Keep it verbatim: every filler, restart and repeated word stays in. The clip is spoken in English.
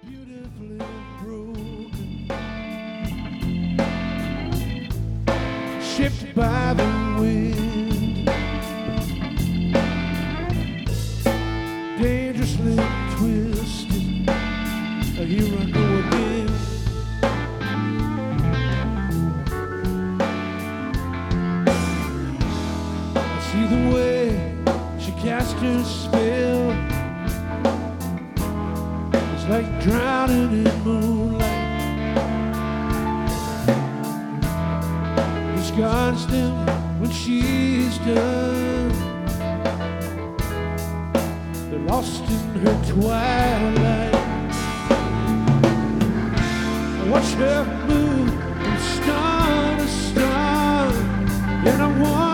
beautifully broken, shipped by the wind, dangerously twisted. Here I go again. I see the way she cast her spell. It's like drowning in moonlight. Discards them when she's done. They're lost in her twilight. I watch her move from star to star, and I want